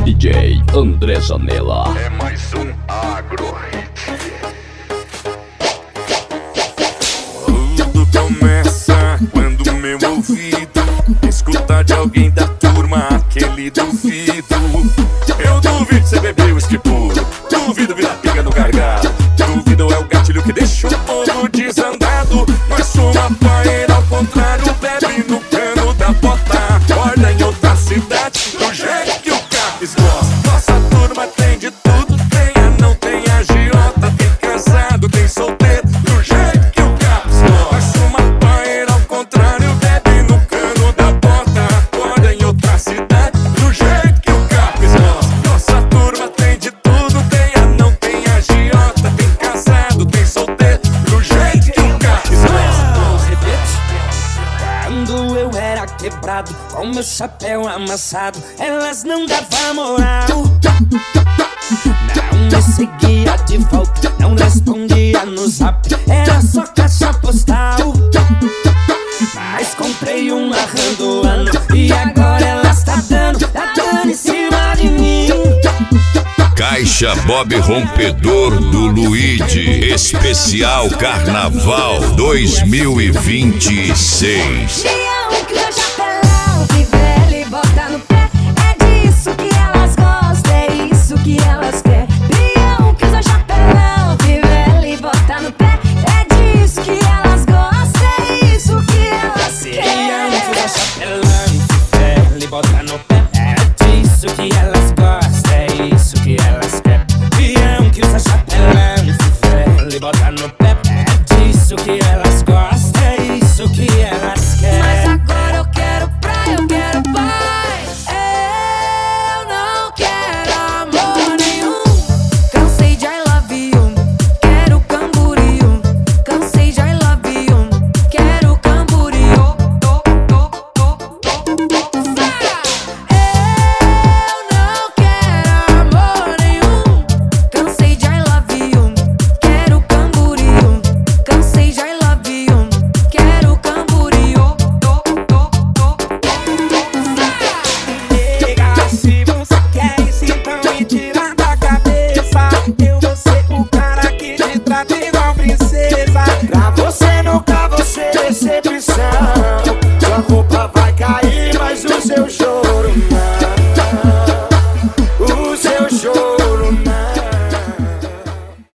DJ André Zanella. É mais um Agro Hit. Tudo começa quando meu ouvido escuta de alguém da turma aquele duvido. Eu duvido cê beber whisky puro, duvido virar pinga no gargalo, duvido é o gatilho que deixa o povo desandado. Nós somos a paeira ao contrário, bebe no cano da bota, acorda em outra cidade, do jeito que o Capes gosta. Nossa turma tem de tudo, tem anão, tem agiota, tem casado, tem solteiro, do jeito que o Capes gosta. Nós somos a paeira ao contrário, bebe no cano da bota, acorda em outra cidade, do jeito que o Capes gosta. Nossa turma tem de tudo, tem anão, tem agiota, tem casado, tem solteiro, do jeito que o Capes gosta. Quando eu era quebrado, com meu chapéu amassado, elas não davam moral. Não me seguia de volta, não respondia no zap, era só caixa postal. Mas comprei um arrandoano e agora elas tá dando em cima de mim. Caixa Bob Rompedor do Luigi, especial Carnaval 2026. Leão que já